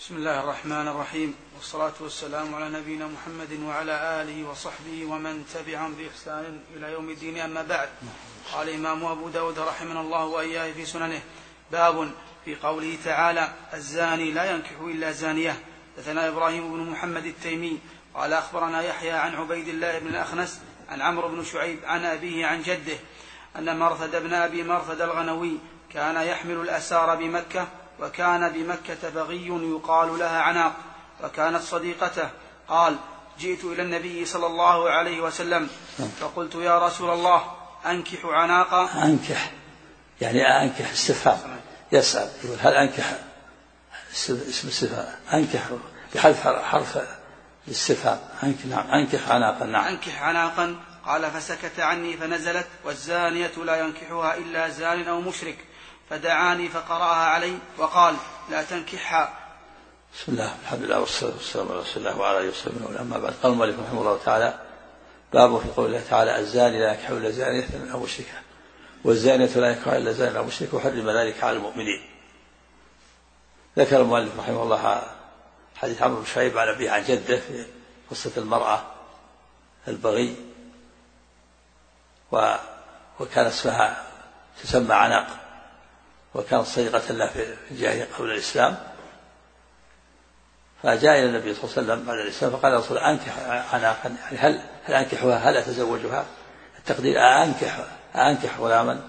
بسم الله الرحمن الرحيم، والصلاة والسلام على نبينا محمد وعلى آله وصحبه ومن تبعهم بإحسان إلى يوم الدين. أما بعد، قال الإمام أبو داود رحمه الله وإياه في سننه: باب في قوله تعالى: الزاني لا ينكح إلا زانية. حدثنا إبراهيم بن محمد التيمي قال أخبرنا يحيى عن عبيد الله بن الأخنس عن عمرو بن شعيب عن أبيه عن جده أن مرثد بن أبي مرثد الغنوي كان يحمل الأسار بمكة، وكان بمكة بغي يقال لها عناق، وكانت صديقته. قال: جئت إلى النبي صلى الله عليه وسلم فقلت: يا رسول الله، أنكح عناقا؟ أنكح يعني أنكح استفهام، يسأل يقول هل أنكح اسم استفهام، أنكح بحذف حرف الاستفهام. نعم أنكح عناقا. نعم أنكح عناقا. قال: فسكت عني فنزلت: والزانية لا ينكحها إلا زان أو مشرك. فدعاني فقرأها علي وقال: لا تنكحها. بسم الله، الحمد لله، والصلاة والسلام على رسول الله وعلى آله وصحبه. أما بعد، قال المؤلف رحمه الله تعالى: باب في قول الله تعالى: الزاني لا ينكح إلا زانية أو مشركة، والزانية لا ينكحها إلا زان أو مشرك، وحرم ذلك على المؤمنين. ذكر المؤلف رحمه الله حديث عمرو بن شعيب عن أبيه عن جده في قصة المرأة البغي، وكان اسمها تسمى عناق، وكانت صديقة له في الجاهلية قبل الإسلام. فجاء إلى النبي صلى الله عليه وسلم بعد الإسلام فقال: يا رسول الله، أنكح عناقا، يعني هل أنكحها، هل أتزوجها؟ التقدير: أنكح غلاما؟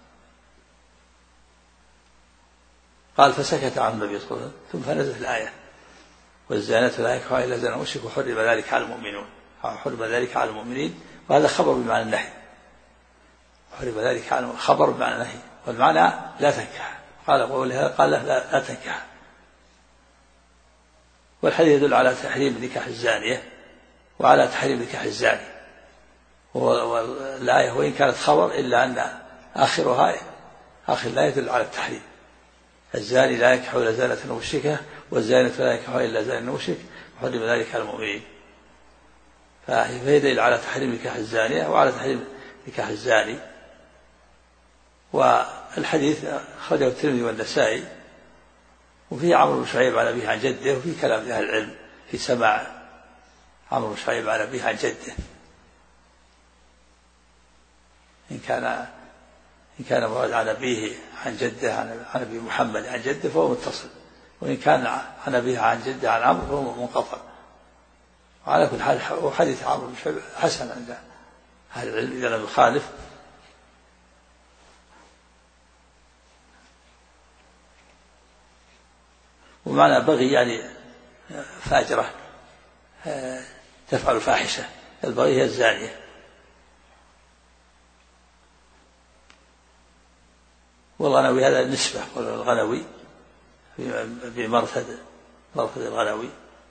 قال: فسكت عن النبي صلى الله عليه وسلم، ثم فنزلت الآية: والزانية لا ينكحها إلا زان مشرك، وحرم ذلك على المؤمنين. حرم ذلك على المؤمنين، وهذا خبر بمعنى النهي. حرم ذلك على خبر بمعنى النهي، والمعنى لا تنكح. قال لا تنكح. والحديث يدل على تحريم نكاح الزانية وعلى تحريم نكاح الزاني. والآية وإن كانت خبر إلا أن آخر لا يدل على التحريم. الزاني لا ينكح إلا زانية أو مشركة، والزانية لا ينكحها إلا زان أو مشرك، وحرم ذلك على المؤمنين. فهي دليل على تحريم نكاح الزانية وعلى تحريم نكاح الزاني. والحديث أخرجه الترمذي والنسائي، وفيه عمرو بن شعيب عن أبيه عن جده، وفي كلام أهل العلم في سماع عمرو بن شعيب عن أبيه عن جده. إن كان مراد عن أبيه عن جده عن أبي محمد عن جده فهو متصل، وإن كان عن أبيه عن جده عن عمرو فهو منقطع. وعلى كل حال وحديث عمرو بن شعيب حسن عند أهل العلم إذا لم يخالف. ومعنى بغي يعني فاجرة تفعل فاحشة. البغي هي الزانية. والغنوي هذا النسبة، والغنوي بمرثد الغنوي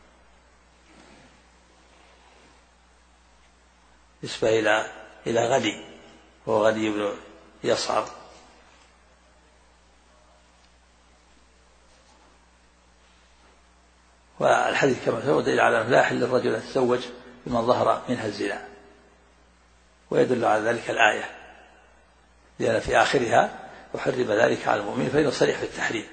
نسبة إلى غني، وهو غني بن يصعب. والحديث كما سبق دليل على أنه لا يحل للرجل أن يتزوج بمن ظهر منها الزنا، ويدل على ذلك الآية، لأن في آخرها: وحرم ذلك على المؤمنين، فإنه صريح في التحريم.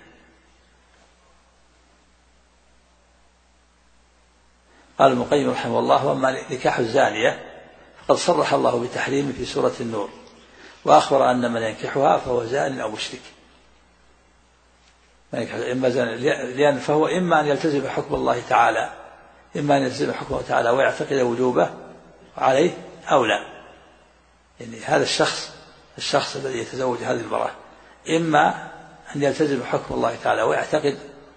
قال ابن القيم رحمه الله: وأما نكاح الزانية فقد صرح الله بتحريمه في سورة النور، وأخبر أن من ينكحها فهو زان أو مشرك. لأن فهو إما أن يلتزم حكم الله تعالى، ويعتقد وجوبه عليه، أو لا. يعني هذا الشخص الذي يتزوج هذه المرأة إما أن يلتزم حكم الله تعالى ويعتقد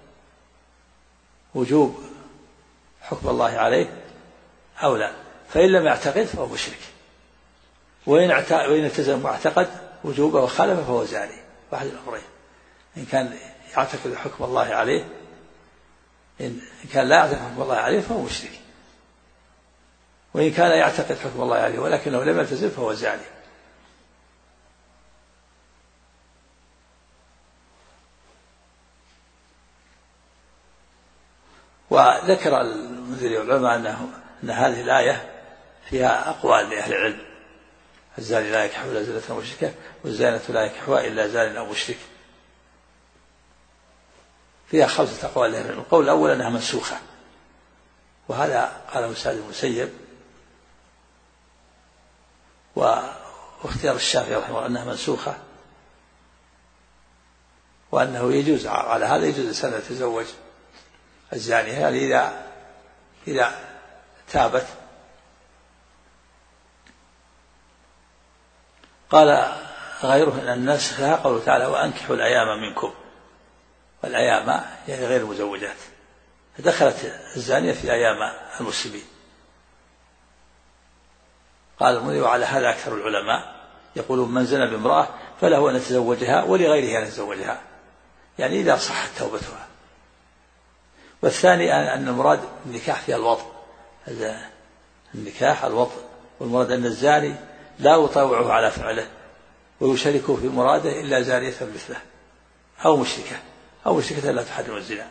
وجوب حكم الله عليه، أو لا. فإن لم يعتقد فهو مشرك، وإن التزم واعتقد وجوبه وخالفه فهو زاني. واحد الأمرين: إن كان يعتقد حكم الله عليه، إن كان لا يعتقد حكم الله عليه فهو مشرك، وإن كان يعتقد حكم الله عليه ولكنه لم يلتزم فهو زاني. وذكر المنذري والعلماء أن هذه الآية فيها أقوال لأهل العلم: الزاني لا ينكح إلا زانية أو مشركة، والزانية لا ينكحها إلا زان أو مشرك. فيها 5 أقوال. القول الأول أنها منسوخة، وهذا قاله سعيد بن المسيب، واختيار الشافعي رحمه الله أنها منسوخة، وأنه يجوز على هذا يجوز الإنسان أن يتزوج الزانية يعني إذا تابت. قال غيره أن النسخ لها قوله تعالى وأنكحوا الأيام منكم، والأيام يعني غير المزوجات، فدخلت الزانية في أيام المسلمين. قال المنذر وعلى هذا أكثر العلماء يقولون من زنى بامرأة فله أن يتزوجها ولغيره أن يتزوجها، يعني إذا صحت توبتها. والثاني أن المراد النكاح فيها الوطء، النكاح الوطء، والمراد أن الزاني لا يطاوعه على فعله ويشاركه في مراده إلا زانية مثله أو مشركة لا تحرم الزنا.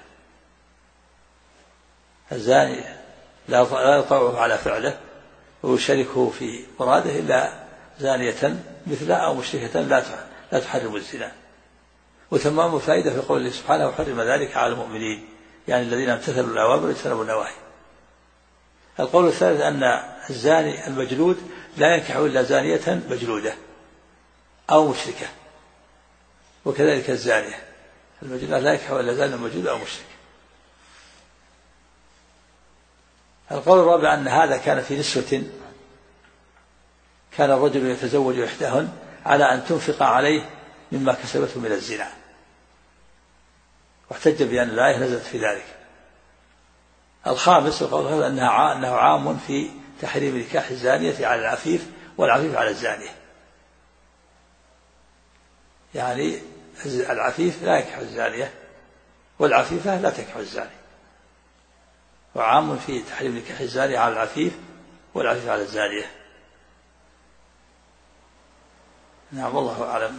الزاني لا يطاوعه على فعله ويشاركه في مراده إلا زانية مثله أو مشركة لا تحرم الزنا. وتمام فائدة في قوله سبحانه وحرم ذلك على المؤمنين، يعني الذين امتثلوا الأوامر واجتنبوا النواهي. القول الثالث أن الزاني المجلود لا ينكح إلا زانية مجلودة أو مشركة، وكذلك الزانية المجلودة لا ينكح إلا زانية مجلودة أو مشركة. القول الرابع أن هذا كان في نسوة كان الرجل يتزوج إحداهن على أن تنفق عليه مما كسبته من الزنا، واحتج بأن الآية نزلت في ذلك. الخامس القول أنه عام في تحريم نكاح الزانية على العفيف والعفيف على الزانية، يعني العفيف لا ينكح الزانية والعفيفة لا تنكح الزاني، وعام في تحريم نكاح الزانية على العفيف والعفيف على الزانية. نعم والله أعلم.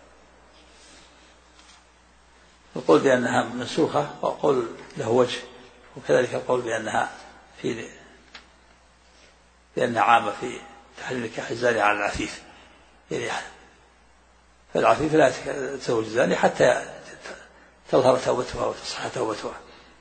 القول بأنها منسوخة وقول له وجه، وكذلك القول بأنها عامة في تحريم نكاح الزانية على العفيف، يعني فالعفيف لا تتزوج الزانية حتى تظهر توبتها وتصح توبتها.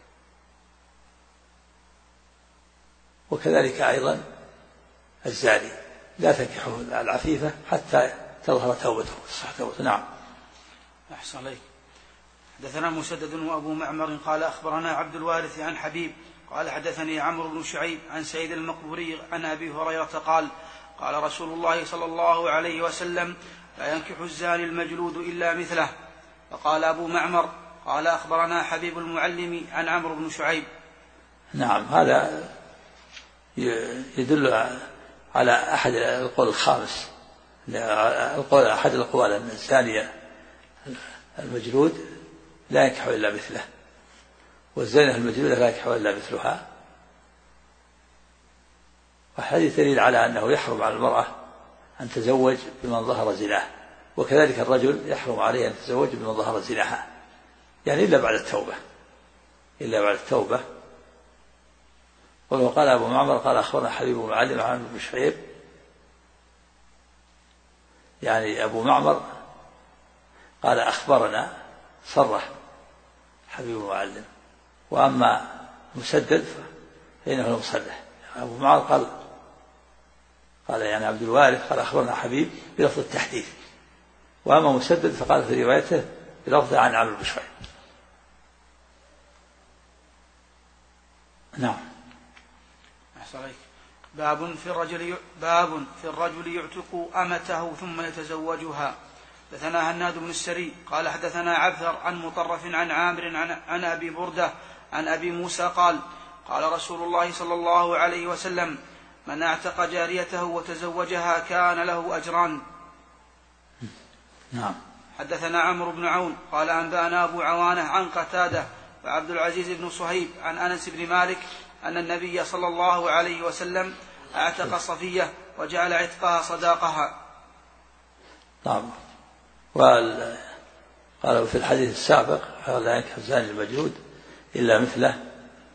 وكذلك أيضا الزاني لا تنكحه العفيفة حتى تظهر توبته وتصح توبته. نعم. أحسن عليك. حدثنا مسدد وأبو معمر قال أخبرنا عبد الوارث عن حبيب قال حدثني عمرو بن شعيب عن سيد المقبوري عن أبي هريرة قال قال رسول الله صلى الله عليه وسلم لا ينكح الزاني المجلود إلا مثله. فقال أبو معمر قال أخبرنا حبيب المعلم عن عمرو بن شعيب. نعم، هذا يدل على أحد القول الخامس، أحد الأقوال أن الزانية المجلود لا ينكح إلا مثله، والزانية المجلودة لا ينكح إلا مثلها. وحديث دليل على أنه يحرم على المرأة أن تزوج بمن ظهر زناه، وكذلك الرجل يحرم عليه أن يتزوج بمن ظهر زناها، يعني إلا بعد التوبة. وقال أبو معمر قال أخبرنا حبيب المعلم عن ابن شعيب، يعني أبو معمر قال أخبرنا صرح حبيب المعلم، وأما مسدد فإنه المصرح. أبو معمر قال يعني عبد الوارث قال أخبرنا حبيب بلفظ التحديث، وأما مسدد فقال في روايته بلفظ عن عمرو بن شعيب. نعم. باب في الرجل يعتق أمته ثم يتزوجها. حدثنا هناد بن السري قال حدثنا عبثر عن مطرف عن عامر عن أبي بردة عن أبي موسى قال قال رسول الله صلى الله عليه وسلم من اعتق جاريته وتزوجها كان له أجران. نعم. حدثنا عمرو بن عون قال أنبأنا أبو عوانة عن قتادة وعبد العزيز بن صهيب عن أنس بن مالك أن النبي صلى الله عليه وسلم اعتق صفية وجعل عتقها صداقها. نعم. قال في الحديث السابق لا ينكح الزاني المجلود إلا مثله.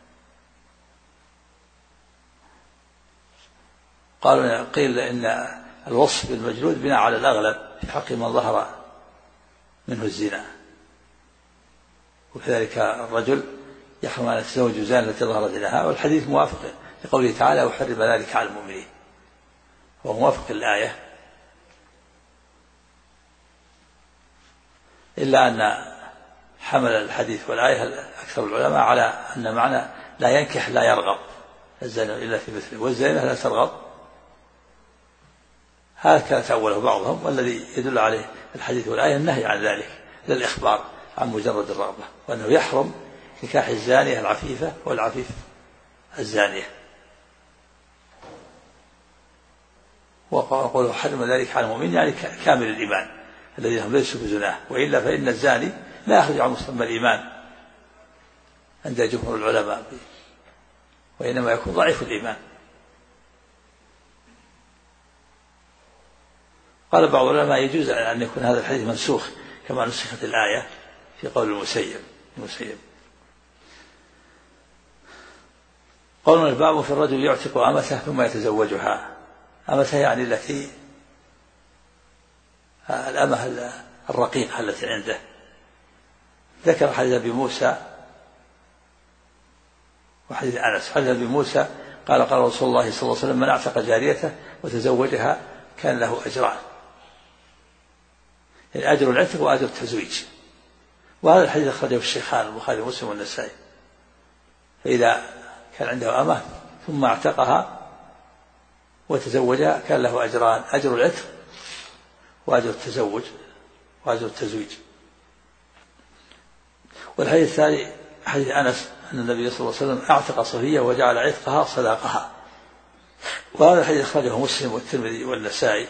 قيل إن الوصف بالمجلود بناء على الأغلب في حق من ظهر منه الزنا، وكذلك الرجل يحرم أن يتزوج الزانية التي ظهرت لها، والحديث موافق لقوله تعالى وحرم ذلك على المؤمنين، هو موافق الآية، إلا أن حمل الحديث والآية أكثر العلماء على أن معنى لا ينكح لا يرغب الزاني إلا في مثله، والزانية لا ترغب، هذا كان تأوله بعضهم، والذي يدل عليه الحديث والآية النهي عن ذلك للإخبار عن مجرد الرغبة، وأنه يحرم نكاح الزانية العفيفة والعفيف الزانية. وقوله حرم ذلك على المؤمن يعني كامل الإيمان الذين هم ليسوا بزناه، وإلا فإن الزاني لا يخرج عن مسمى الإيمان عند جمهور العلماء، وإنما يكون ضعيف الإيمان. قال بعض العلماء يجوز أن يكون هذا الحديث منسوخ كما نسخت الآية في قول المسيب. قولنا الباب في الرجل يعتق أمته ثم يتزوجها، أمته يعني التي الأمة الرقيقة التي عنده. ذكر حديث أبي موسى وحديث أنس. حديث أبي موسى قال قال رسول الله صلى الله عليه وسلم من أعتق جاريته وتزوجها كان له أجران، يعني أجر العتق وأجر التزويج. وهذا الحديث أخرجه الشيخان البخاري ومسلم والنسائي. فإذا كان عنده أمة ثم اعتقها وتزوجها كان له أجران، أجر العتق وأجر التزوج وأجر التزويج. والحديث الثاني حديث أنس أن النبي صلى الله عليه وسلم أعتق صفية وجعل عتقها صداقها، وهذا الحديث أخرجه مسلم والترمذي والنسائي،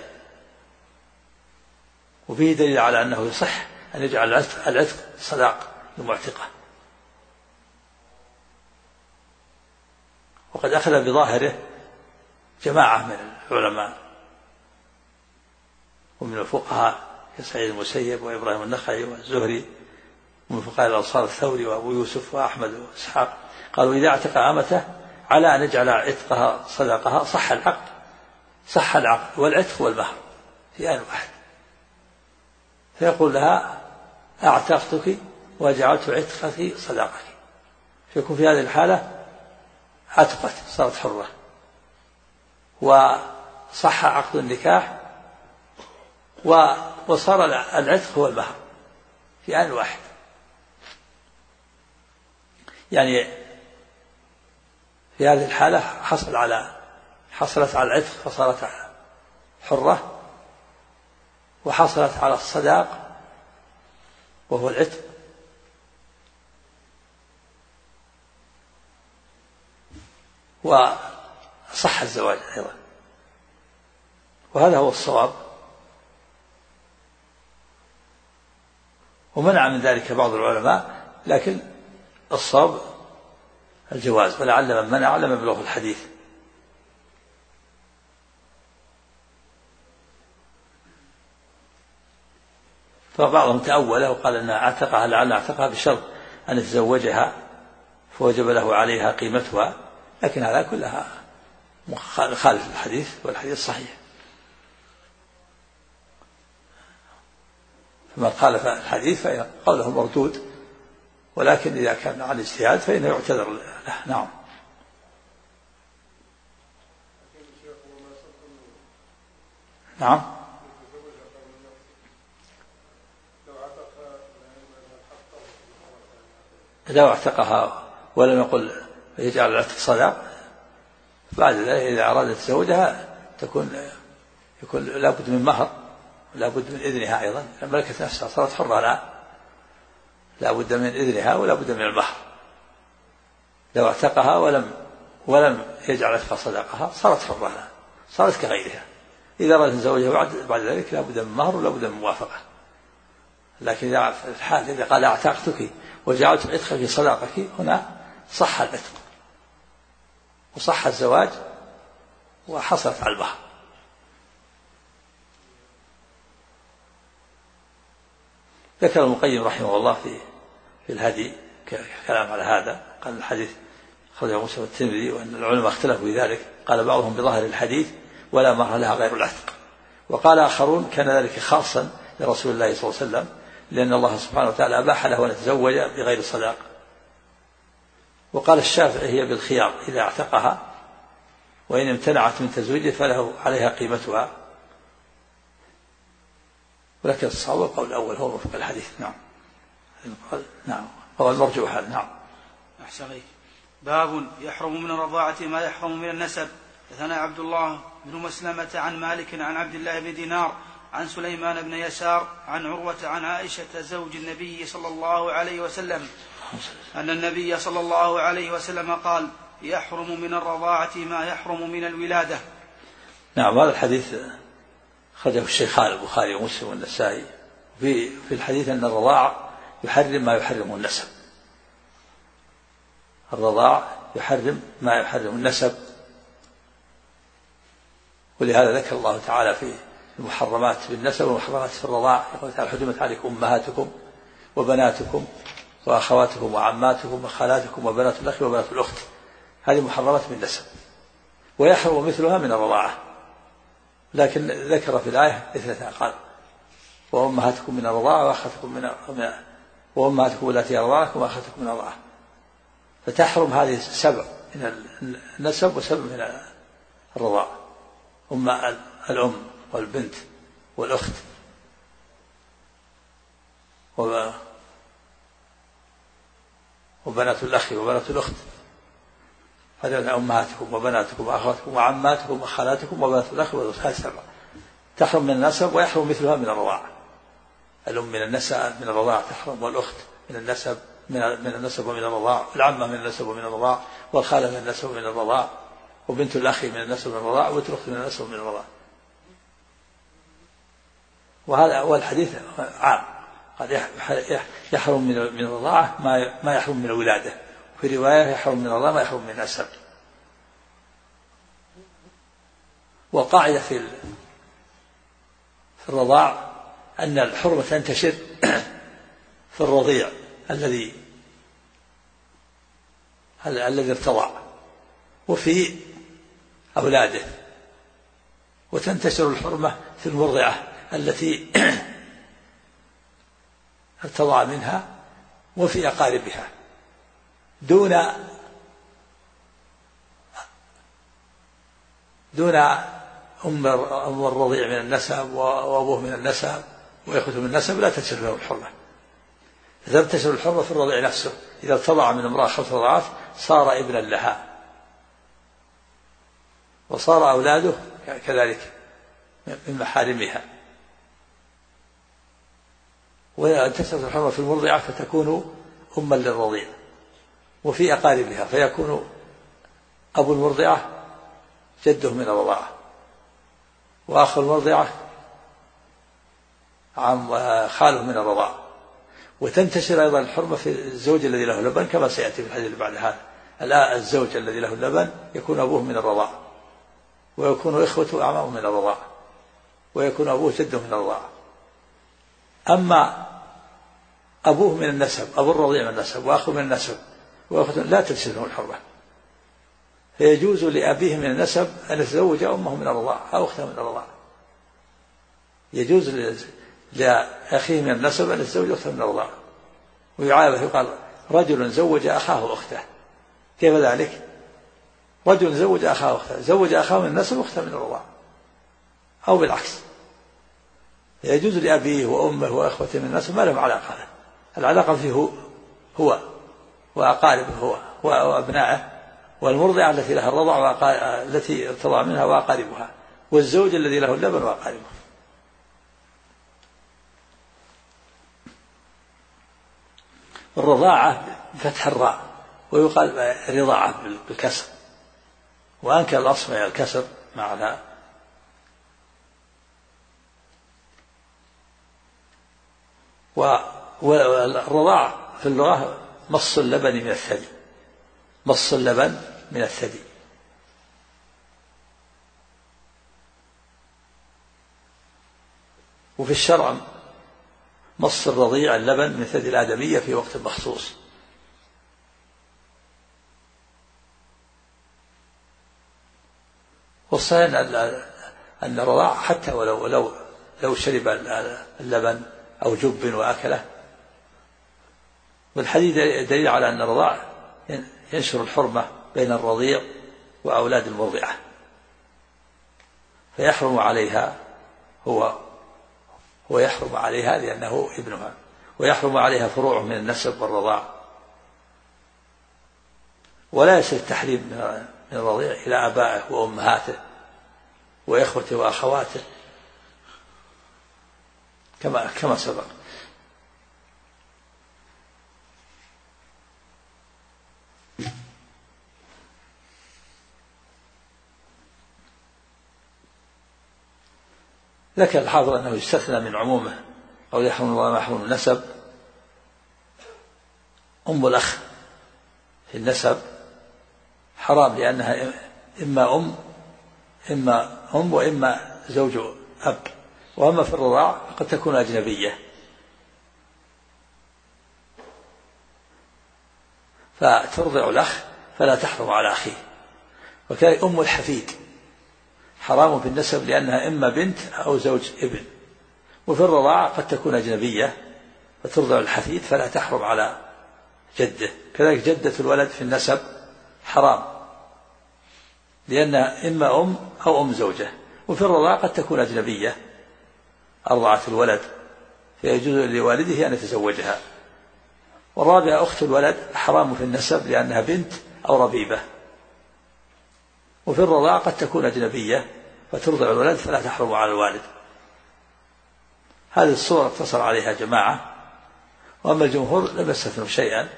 وفيه دليل على أنه يصح أن يجعل العتق صداق للمعتقة. وقد أخذ بظاهره جماعة من العلماء ومن الفقهاء كسعيد المسيب وإبراهيم النخعي والزهري، ومن فقهاء الأنصار الثوري وأبو يوسف وأحمد وإسحاق، قالوا إذا اعتق أمته على أن يجعل عتقها صداقها صح العقد والعتق والمهر في آن واحد، فيقول لها أعتقتك وجعلت عتقك صداقك، فيكون في هذه الحالة عتقت صارت حرة وصح عقد النكاح وصار العتق هو المهر في آن واحد. يعني في هذه الحالة حصلت على العتق فصارت حرة، وحصلت على الصداق وهو العتق، وصح الزواج أيضا، وهذا هو الصواب. ومنع من ذلك بعض العلماء، لكن الصواب الجواز، ولعل من منع لم يبلغ الحديث. فبعضهم تأوله وقال أن اعتقها لعل اعتقها بشرط أن يتزوجها فوجب له عليها قيمتها، لكن هذا كلها خالف الحديث، والحديث صحيح. فمن خالف الحديث فإن قوله مردود، ولكن إذا كان عن اجتهاد فإنه يعتذر له. نعم. نعم. إذا اعتقها ولم يقل يجعل العتق صداق، بعد ذلك إذا أراد تزوجها يكون لا بد من مهر ولا بد من إذنها أيضا، ملكت نفسها صارت حرة، لا بد من إذنها ولا بد من المهر. لو اعتقها ولم يجعل عتق صداقها صارت حرة، صارت كغيرها. إذا أراد تزوجها بعد ذلك لا بد من مهر ولا بد من موافقة. لكن إذا في الحال إذا قال اعتقتك وجعلت عتقك صداقك، هنا صح العتق وصح الزواج وحصلت على المهر. ذكر ابن القيم رحمه الله في الهدي كلام على هذا، قال الحديث أخرجه مسلم والترمذي، وأن العلماء اختلفوا في ذلك، قال بعضهم بظاهر الحديث ولا مهر لها غير العتق، وقال آخرون كان ذلك خاصا لرسول الله صلى الله عليه وسلم لأن الله سبحانه وتعالى أباح له أن يتزوج بغير صداق. وقال الشافعي هي بالخيار إذا اعتقها، وإن امتنعت من تزويجه فله عليها قيمتها، ولكن الصواب القول الأول هو وفق الحديث. نعم هو المرجوح. نعم. أحسن إليك. باب يحرم من الرضاعة ما يحرم من النسب. حدثنا عبد الله بن مسلمة عن مالك عن عبد الله بن دينار عن سليمان بن يسار عن عروة عن عائشة زوج النبي صلى الله عليه وسلم أن النبي صلى الله عليه وسلم قال: يحرم من الرضاعة ما يحرم من الولادة. نعم. هذا الحديث خرجه الشيخان البخاري ومسلم والنسائي. في الحديث أن الرضاع يحرم ما يحرم النسب. الرضاع يحرم ما يحرم النسب، ولهذا ذكر الله تعالى في المحرمات بالنسب والمحرمات في الرضاع. يقول تعالى: حرمت عليكم أمهاتكم وبناتكم وأخواتكم وعماتكم وخالاتكم وبنات الأخ وبنات الأخت. هذه محرمات بالنسب، ويحرم مثلها من الرضاعة، لكن ذكر في الآية اثنتان، قال: وأمهاتكم من الرضاعة وأمهاتكم التي أرضعنكم وأخواتكم من الرضاعة. فتحرم هذه 7 من النسب و7 من الرضاعة: الأم والبنت والأخت وبنات الأخ وبنات الأخت. هذه أمهاتكم وبناتكم وأخواتكم وعماتكم وخالاتكم وبنات الأخ وبنات الأخت. 7 تحرم من النسب، ويحرم مثلها من الرضاعة. الأم من النسب من الرضاعة تحرم، والأخت من النسب من النسب ومن الرضاعة، والعمة من النسب ومن الرضاعة، والخالة من النسب ومن الرضاعة، وبنت الأخ من النسب ومن الرضاعة، وبنت الأخت من النسب ومن الرضاعة. وهذا أول حديث عام، قد يحرم من الرضاعة ما يحرم من الولادة، وفي رواية يحرم من الرضاعة ما يحرم من النسب. والقاعدة في الرضاع أن الحرمة تنتشر في الرضيع الذي ارتضع وفي أولاده، وتنتشر الحرمة في المرضعة التي ارتضع منها وفي أقاربها، دون أم الرضيع من النسب وأبوه من النسب وإخوته من النسب لا تنتشر لهم الحرمة. إذا انتشر الحرمة في الرضيع نفسه، إذا ارتضع من امرأة 5 رضعات صار ابنا لها، وصار أولاده كذلك من محارمها. وإذا انتشرت الحرمة في المرضعة فتكون أما للرضيع وفي أقاربها، فيكون أبو المرضعة جده من الرضاعة، وأخو المرضعة خاله من الرضاعة. وتنتشر أيضا الحرمة في الزوج الذي له لبن، كما سيأتي في الحديث اللي بعد هذا. الزوج الذي له اللبن يكون أبوه من الرضاعة، ويكون إخوته أعمامه من الرضاعة، ويكون أبوه جده من الرضاعة. أما أبوه من النسب، أبو الرضيع من النسب وأخوه من النسب وأخوته لا تنتشر الحرمة، فيجوز لأبيه من النسب أن يتزوج أمه من الرضاعة أو أخته من الرضاعة. يجوز لأخيه من النسب أن يتزوج أخته من الرضاعة، ويعايبه يقال: رجل زوج أخاه أخته. كيف ذلك؟ رجل زوج أخاه أخته، زوج أخاه من النسب أخته من الرضاعة، أو بالعكس. يجوز لأبيه وأمه وأخوته من النسب ما لهم علاقة، العلاقة فيه هو وأقاربه هو وأبنائه، والمرضعة التي لها الرضع التي ارتضع منها وأقاربها، والزوج الذي له اللبن وأقاربه. الرضاعة بفتح الراء، ويقال رضاعة بالكسر، وأنكر الأصمع الكسر معنا. والرضاعة في اللغة مص اللبن من الثدي، مص اللبن من الثدي. وفي الشرع مص الرضيع اللبن من ثدي الآدمية في وقت مخصوص. والصحيح أن الرضاع حتى ولو شرب اللبن أو جب وأكله. والحديث دليل على أن الرضاع ينشر الحرمة بين الرضيع وأولاد المرضعة، فيحرم عليها هو يحرم عليها لأنه ابنها، ويحرم عليها فروع من النسب والرضاع. ولا يصل التحريم من الرضيع إلى آبائه وأمهاته وإخوته وأخواته كما سبق. ذكر الحافظ أنه يستثنى من عمومه أو يحرم الله ما يحرم النسب أم الأخ في النسب حرام، لأنها إما أم وإما زوج أب، وأما في الرضاع قد تكون أجنبية، فترضع الأخ فلا تحرم على أخيه. وكذلك أم الحفيد حرام في النسب لأنها إما بنت أو زوج ابن، وفي الرضاعة قد تكون أجنبية فترضع الحفيد فلا تحرم على جده. كذلك جدة الولد في النسب حرام لأنها إما أم أو أم زوجة، وفي الرضاعة قد تكون أجنبية أرضعت الولد فيجوز لوالده أن يتزوجها. والرابعة أخت الولد حرام في النسب لأنها بنت أو ربيبة، وفي الرضاعة قد تكون أجنبية فترضع الولد فلا تحرم على الوالد. هذه الصورة اقتصر عليها جماعة، وأما الجمهور لم يستثنوا شيئا.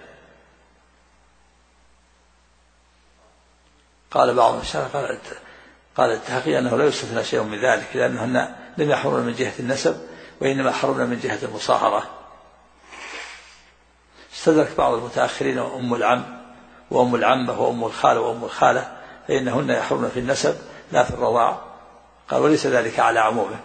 قال بعض الشافعية قال التحقيق أنه لا يستثنى شيء من ذلك لأنهن لم يحرمن من جهة النسب وإنما حرمن من جهة المصاهرة. استدرك بعض المتأخرين أم العم وأم العمة وأم الخالة وأم الخالة فإنهن يحرمن في النسب لا في الرضاع. قال وليس ذلك على عمومه.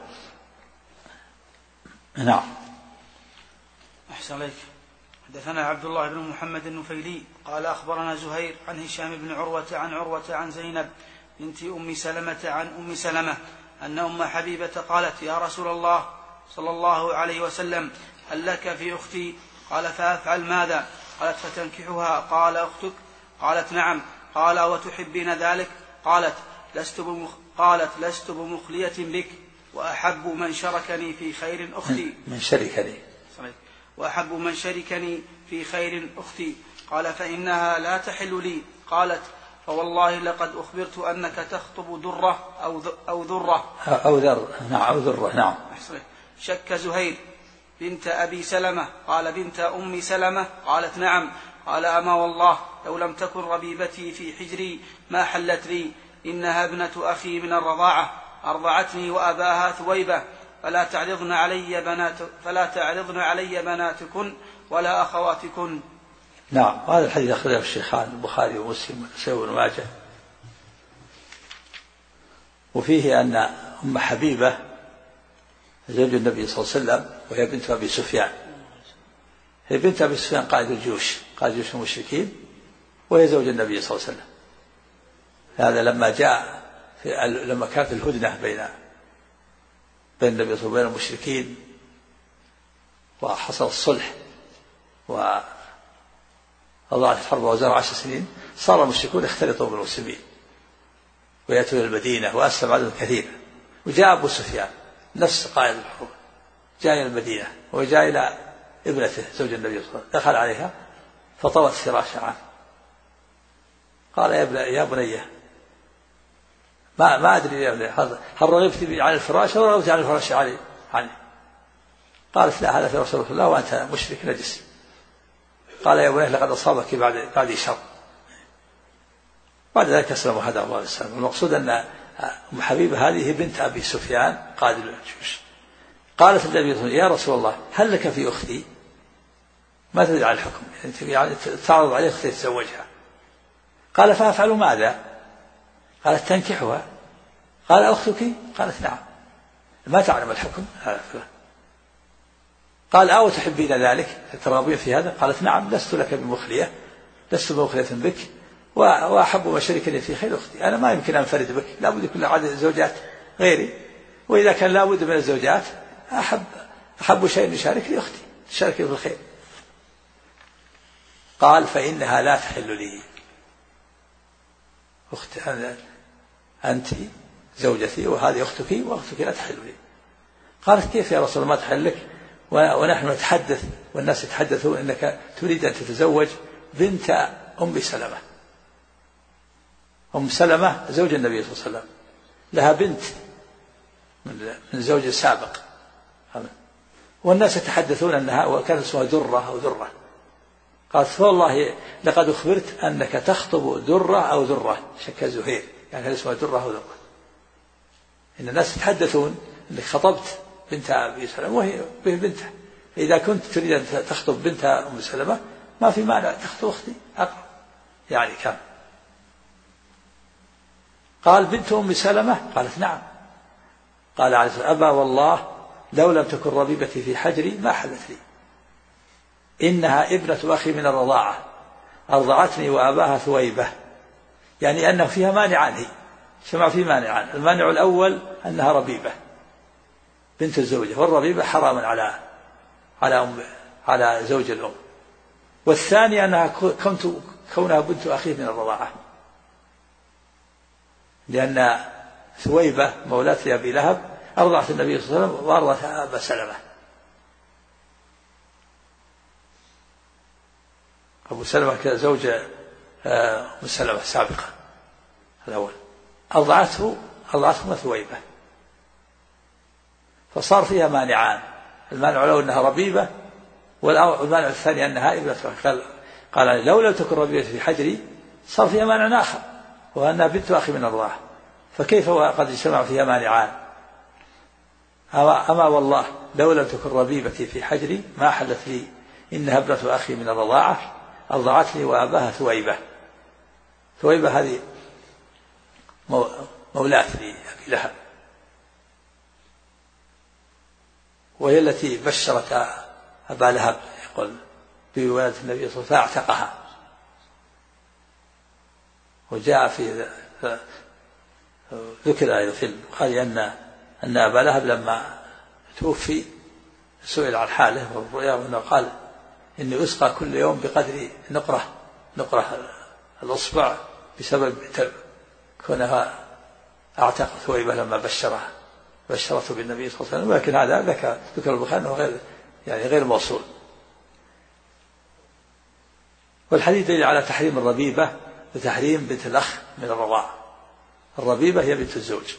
نعم. أحسن عليك. حدثنا عبد الله بن محمد النفيلي قال أخبرنا زهير عن هشام بن عروة عن زينب بنت أم سلمة عن أم سلمة أن أم حبيبة قالت يا رسول الله صلى الله عليه وسلم هل لك في أختي؟ قال فأفعل ماذا؟ قالت فتنكحها. قال أختك؟ قالت نعم. قال وتحبين ذلك؟ قالت لست بمخلية بك وأحب من شركني في خير أختي. وأحب من شركني في خير أختي. قال فإنها لا تحل لي. قالت فوالله لقد أخبرت أنك تخطب درة أو ذرة. نعم. شك زهير بنت أبي سلمة قال بنت أم سلمة؟ قالت نعم. قال أما والله لو لم تكن ربيبتي في حجري ما حلت لي، إنها ابنة أخي من الرضاعة أرضعتني وأباها ثويبة، فلا تعرضن علي بناتكن ولا أخواتكن. نعم. هذا الحديث أخرجه الشيخان البخاري ومسلم وابن ماجه. وفيه أن أم حبيبة زوج النبي صلى الله عليه وسلم وهي بنت أبي سفيان، هي بنت أبي سفيان قائد جيوش المشركين، وهي زوج النبي صلى الله عليه وسلم. هذا لما كانت الهدنة بين النبي صلى الله عليه وسلم وبين المشركين وحصل الصلح وأضاعت الحرب وزار 10 سنين، صار المشركون يختلطون بالمسلمين ويأتوا إلى المدينة وأسلم عدد كثير. وجاء أبو سفيان نفس قائد الحروب جاء إلى المدينة وجاء إلى ابنته زوج النبي صلى الله عليه وسلم، دخل عليها فطوت فراشا عنه. قال يا بنية ما أدري يا بنية هل رغبت عن الفراش أو رغبت عن الفراش عني؟ قالت لا، هذا في رسول الله وأنت مشرك نجس. قال يا بنية لقد أصابك بعد شر. بعد ذلك أسلم وهدى الله الإسلام. المقصود أن أم حبيبة هذه بنت أبي سفيان قائد الجيوش. قالت النبي يا رسول الله هل لك في أختي؟ ما تدري على الحكم، يعني تعرض عليه أختي تتزوجها. قال فأفعل ماذا؟ قالت تنكحها. قال أختك؟ قالت نعم. ما تعلم الحكم. قال أو تحبين ذلك ترغبين في هذا؟ قالت نعم. لست بمخلية بك وأحب ما شركني في خير أختي. أنا ما يمكن أنفرد بك، لا بد يكون عدد زوجات غيري، وإذا كان لا بد من الزوجات أحب شيء يشارك أختي تشاركني في الخير. قال فإنها لا تحل لي، أنت زوجتي وهذه أختك وأختك لا تحل لي. قالت كيف يا رسول الله ما تحل لك ونحن نتحدث والناس يتحدثون أنك تريد أن تتزوج بنت أم سلمة. أم سلمة زوج النبي صلى الله عليه وسلم، لها بنت من زوج سابق، والناس يتحدثون أنها وكان اسمها درة أو ذرة. قالت والله لقد أخبرت أنك تخطب درة أو ذرة، شك زهير يعني اسمها درة أو ذرة. إن الناس يتحدثون أنك خطبت بنت أبي سلمة وهي بنته، إذا كنت تريد أن تخطب بنت أم سلمة ما في مانع تخطب أختي أقرب يعني كم. قال بنت أم سلمة؟ قالت نعم. قال عليه الصلاة والسلام أبا والله لو لم تكن ربيبتي في حجري ما حلت لي، إنها ابنة أخي من الرضاعة أرضعتني وأباها ثويبة، يعني أنه فيها مانعان، هي سمع فيه مانعان. المانع الأول أنها ربيبة بنت الزوجة، والربيبة حرام على زوج الأم. والثاني أنها كونها بنت أخيه من الرضاعة، لأن ثويبة مولاة لأبي لهب أرضعت النبي صلى الله عليه وسلم وأرضعت أبا سلمة. أبو سلمة كان زوج أم سلمة سابقا الأول، أرضعتهما ثويبة، فصار فيها مانعان. المانع الأول أنها ربيبة، والمانع الثاني أنها ابنة. قال لو لم تكن ربيبة في حجري صار فيها مانع آخر وأنها بنت أخي من الرضاعة، فكيف وقد اجتمع فيها مانعان؟ أما والله لو لم تكن ربيبتي في حجري ما حلت لي، إنها ابنة أخي من الرضاعة أرضعتني وأباها ثويبة. ثويبة هذه مولاة لأبي لهب، وهي التي بشرت أبا لهب يقول بولادة النبي صلى الله عليه وسلم فاعتقها. وجاء في ذكر في البخاري أن أبا لهب لما توفي سئل عن حاله والرؤيا، وأنه قال إني أسقى كل يوم بقدر نقرة الأصبع بسبب كونها أعتق ثويبة لما بشرته بالنبي صلى الله عليه وسلم. ولكن هذا ذكر البخاري أنه غير موصول. والحديث دليل على تحريم الربيبة وتحريم بنت الأخ من الرضاعة. الربيبة هي بنت الزوج،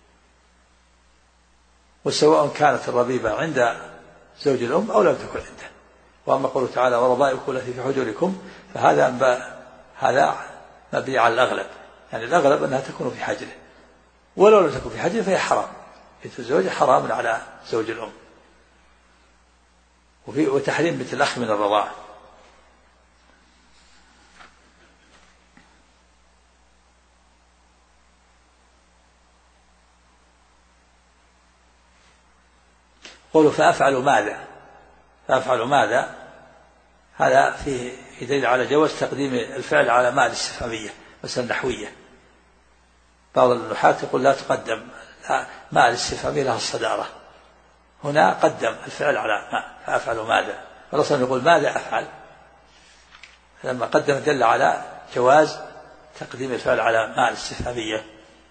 وسواء كانت الربيبة عند زوج الأم أو لم تكن عنده. وأما قوله تعالى وربائبكم التي في حجوركم فهذا مبني على الأغلب، يعني الأغلب أنها تكون في حجره، ولو لم تكن في حجره فهي حرام. بنت الزوج حرام على زوج الأم. وتحريم بنت الأخ من الرضاعة. قولوا فأفعل ماذا هذا فيه دليل على جواز تقديم الفعل على ما الاستفهامية مثلا نحوية. بعض النحاة يقول لا تقدم ما الاستفهامية لها الصدارة، هنا قدم الفعل على ما فأفعل ماذا، والرسول يقول ماذا أفعل، لما قدم دل على جواز تقديم الفعل على ما الاستفهامية.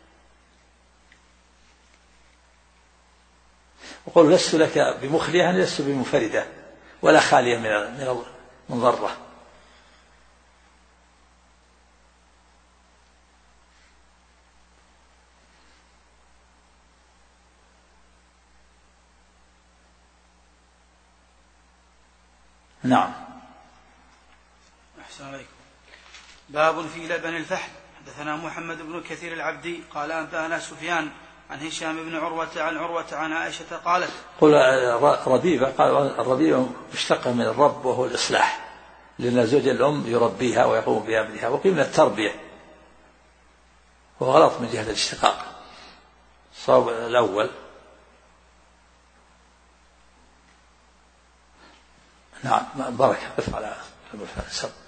وقل لست لك بمخلية يعني لست بمنفردة ولا خالية من ضرة. نعم. أحسن عليكم. باب في لبن الفحل. حدثنا محمد بن كثير العبدي قال أنبأنا سفيان عن هشام بن عروة عن عائشة قالت قل ربيبة. قال الربيبة مشتقة من الرب وهو الإصلاح، لأن زوج الأم يربيها ويقوم بأمرها، وقيل من التربية، وهو غلط من جهة الاشتقاق. الصواب الأول. نعم بركة قف على